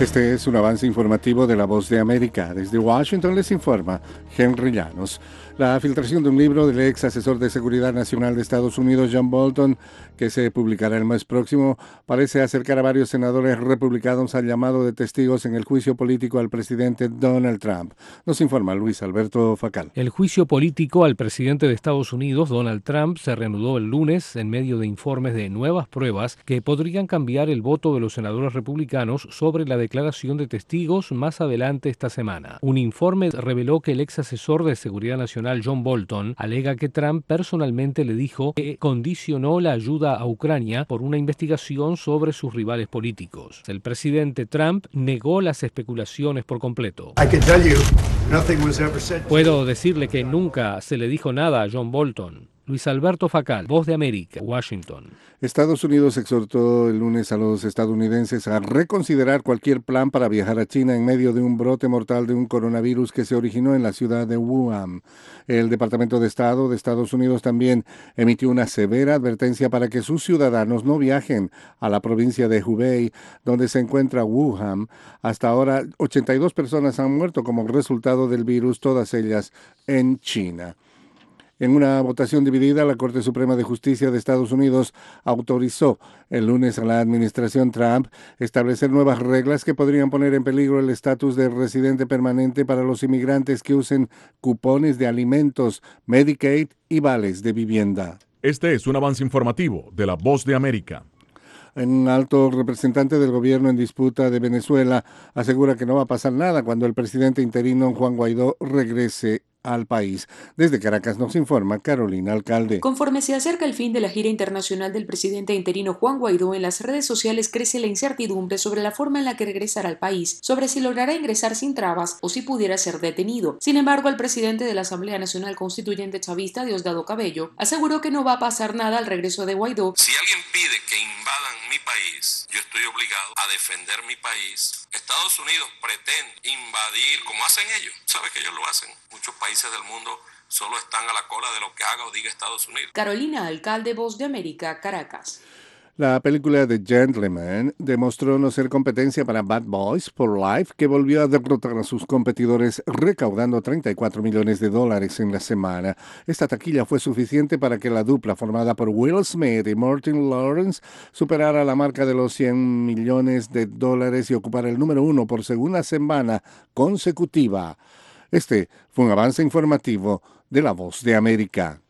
Este es un avance informativo de La Voz de América. Desde Washington les informa Henry Llanos. La filtración de un libro del ex asesor de Seguridad Nacional de Estados Unidos, John Bolton, que se publicará el mes próximo, parece acercar a varios senadores republicanos al llamado de testigos en el juicio político al presidente Donald Trump. Nos informa Luis Alberto Facal. El juicio político al presidente de Estados Unidos, Donald Trump, se reanudó el lunes en medio de informes de nuevas pruebas que podrían cambiar el voto de los senadores republicanos sobre la declaración de testigos más adelante esta semana. Un informe reveló que el ex asesor de Seguridad Nacional, John Bolton, alega que Trump personalmente le dijo que condicionó la ayuda a Ucrania por una investigación sobre sus rivales políticos. El presidente Trump negó las especulaciones por completo. Puedo decirle que nunca se le dijo nada a John Bolton. Luis Alberto Facal, Voz de América, Washington. Estados Unidos exhortó el lunes a los estadounidenses a reconsiderar cualquier plan para viajar a China en medio de un brote mortal de un coronavirus que se originó en la ciudad de Wuhan. El Departamento de Estado de Estados Unidos también emitió una severa advertencia para que sus ciudadanos no viajen a la provincia de Hubei, donde se encuentra Wuhan. Hasta ahora, 82 personas han muerto como resultado del virus, todas ellas en China. En una votación dividida, la Corte Suprema de Justicia de Estados Unidos autorizó el lunes a la administración Trump establecer nuevas reglas que podrían poner en peligro el estatus de residente permanente para los inmigrantes que usen cupones de alimentos, Medicaid y vales de vivienda. Este es un avance informativo de La Voz de América. Un alto representante del gobierno en disputa de Venezuela asegura que no va a pasar nada cuando el presidente interino Juan Guaidó regrese al país. Desde Caracas nos informa Carolina Alcalde. Conforme se acerca el fin de la gira internacional del presidente interino Juan Guaidó, en las redes sociales crece la incertidumbre sobre la forma en la que regresará al país, sobre si logrará ingresar sin trabas o si pudiera ser detenido. Sin embargo, el presidente de la Asamblea Nacional Constituyente Chavista, Diosdado Cabello, aseguró que no va a pasar nada al regreso de Guaidó. Si alguien pide que invadan mi país, yo estoy obligado a defender mi país. Estados Unidos pretende invadir, como hacen ellos. ¿Sabe que ellos lo hacen? Muchos países del mundo solo están a la cola de lo que haga o diga Estados Unidos. Carolina Alcalde, Voz de América, Caracas. La película The Gentleman demostró no ser competencia para Bad Boys for Life, que volvió a derrotar a sus competidores recaudando $34 millones en la semana. Esta taquilla fue suficiente para que la dupla formada por Will Smith y Martin Lawrence superara la marca de los $100 millones y ocupara el número 1 por segunda semana consecutiva. Este fue un avance informativo de La Voz de América.